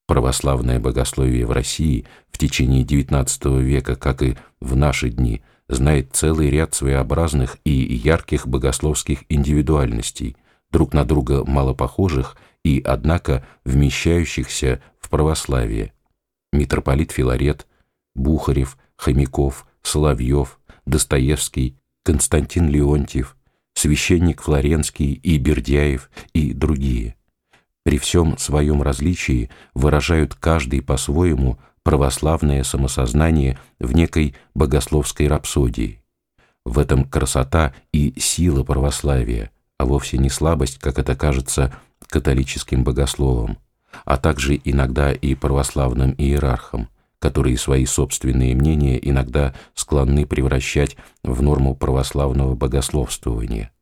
Православное богословие в России в течение XIX века, как и в наши дни, знает целый ряд своеобразных и ярких богословских индивидуальностей, друг на друга мало похожих и, однако, вмещающихся в православие. Митрополит Филарет, Бухарев, Хомяков, Соловьев, Достоевский, Константин Леонтьев, священник Флоренский и Бердяев и другие. При всем своем различии выражают каждый по-своему православное самосознание в некой богословской рапсодии. В этом красота и сила православия, а вовсе не слабость, как это кажется католическим богословам, а также иногда и православным иерархам, которые свои собственные мнения иногда склонны превращать в норму православного богословствования.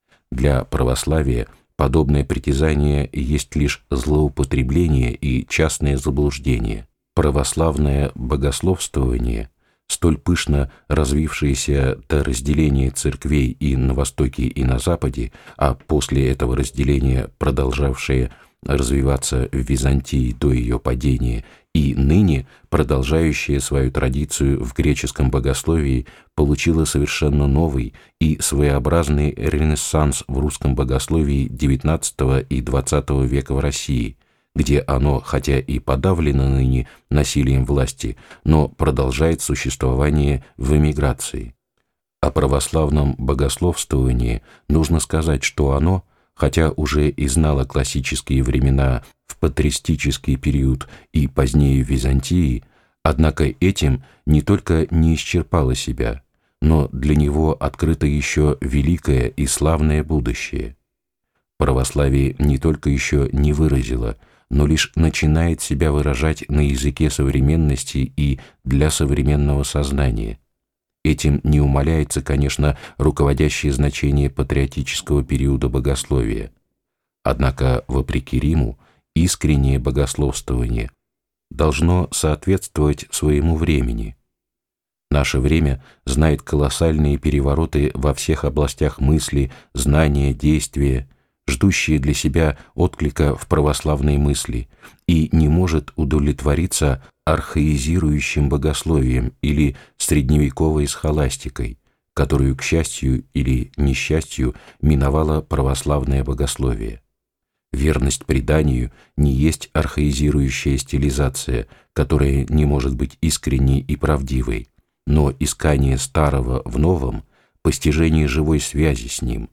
Для православия подобное притязание есть лишь злоупотребление и частное заблуждение. Православное богословствование, столь пышно развившееся до разделения церквей и на Востоке, и на Западе, а после этого разделения продолжавшее развиваться в Византии до ее падения и ныне продолжающее свою традицию в греческом богословии, получило совершенно новый и своеобразный ренессанс в русском богословии XIX и XX века в России, где оно, хотя и подавлено ныне насилием власти, но продолжает существование в эмиграции. О православном богословствовании нужно сказать, что оно, хотя уже и знало классические времена в патристический период и позднее в Византии, однако этим не только не исчерпало себя, но для него открыто еще великое и славное будущее. Православие не только еще не выразило, но лишь начинает себя выражать на языке современности и для современного сознания. Этим не умаляется, конечно, руководящее значение патриотического периода богословия. Однако, вопреки Риму, искреннее богословствование должно соответствовать своему времени. Наше время знает колоссальные перевороты во всех областях мысли, знания, действия, ждущие для себя отклика в православной мысли, и не может удовлетвориться архаизирующим богословием или средневековой схоластикой, которую, к счастью или несчастью, миновало православное богословие. Верность преданию не есть архаизирующая стилизация, которая не может быть искренней и правдивой, но искание старого в новом, постижение живой связи с ним.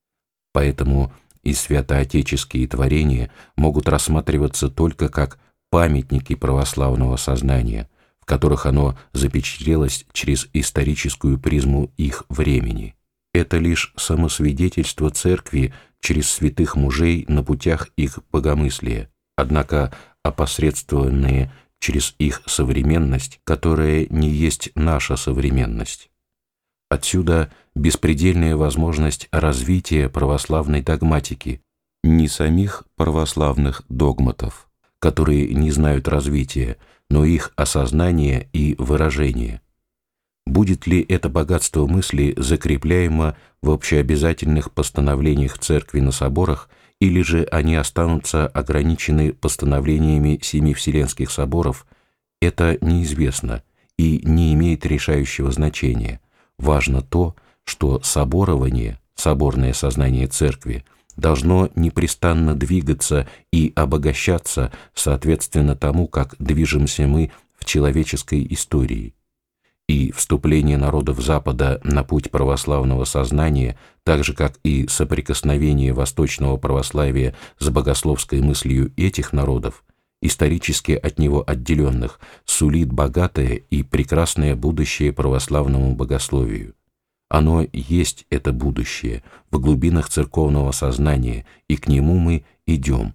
Поэтому и святоотеческие творения могут рассматриваться только как памятники православного сознания, в которых оно запечатлелось через историческую призму их времени. Это лишь самосвидетельство Церкви через святых мужей на путях их богомыслия, однако опосредствованные через их современность, которая не есть наша современность. Отсюда беспредельная возможность развития православной догматики, не самих православных догматов, которые не знают развития, но их осознания и выражения. Будет ли это богатство мысли закрепляемо в общеобязательных постановлениях Церкви на соборах, или же они останутся ограничены постановлениями Семи Вселенских соборов, это неизвестно и не имеет решающего значения. Важно то, что соборование, соборное сознание Церкви, должно непрестанно двигаться и обогащаться соответственно тому, как движемся мы в человеческой истории. И вступление народов Запада на путь православного сознания, так же как и соприкосновение восточного православия с богословской мыслью этих народов, исторически от него отделенных, сулит богатое и прекрасное будущее православному богословию. Оно есть это будущее в глубинах церковного сознания, и к нему мы идем.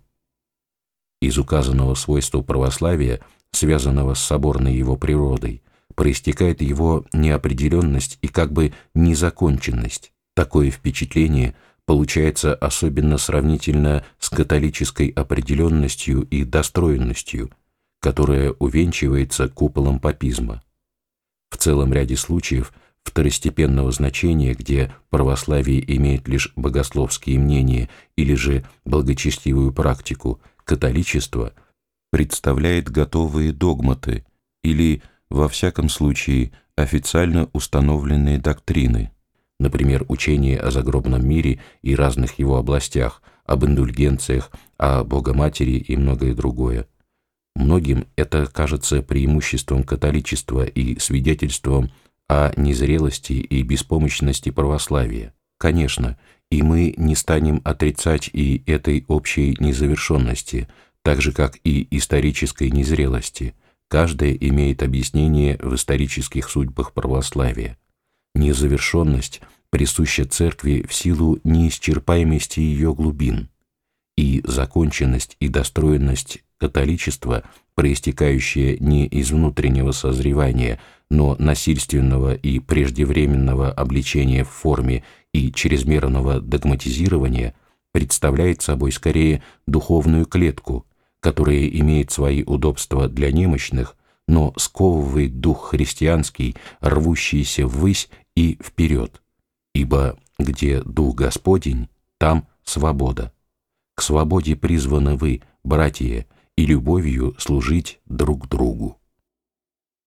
Из указанного свойства православия, связанного с соборной его природой, проистекает его неопределенность и как бы незаконченность. Такое впечатление получается особенно сравнительно с католической определенностью и достроенностью, которая увенчивается куполом папизма. В целом ряде случаев второстепенного значения, где православие имеет лишь богословские мнения или же благочестивую практику, католичество представляет готовые догматы или, во всяком случае, официально установленные доктрины, например, учение о загробном мире и разных его областях, об индульгенциях, о Богоматери и многое другое. Многим это кажется преимуществом католичества и свидетельством о незрелости и беспомощности православия. Конечно, и мы не станем отрицать и этой общей незавершенности, так же, как и исторической незрелости. Каждая имеет объяснение в исторических судьбах православия. Незавершенность присуща Церкви в силу неисчерпаемости ее глубин, и законченность и достроенность католичества, проистекающая не из внутреннего созревания, но насильственного и преждевременного обличения в форме и чрезмерного догматизирования, представляет собой скорее духовную клетку, которая имеет свои удобства для немощных, но сковывает дух христианский, рвущийся ввысь и вперед. Ибо где Дух Господень, там свобода. К свободе призваны вы, братья, и любовью служить друг другу.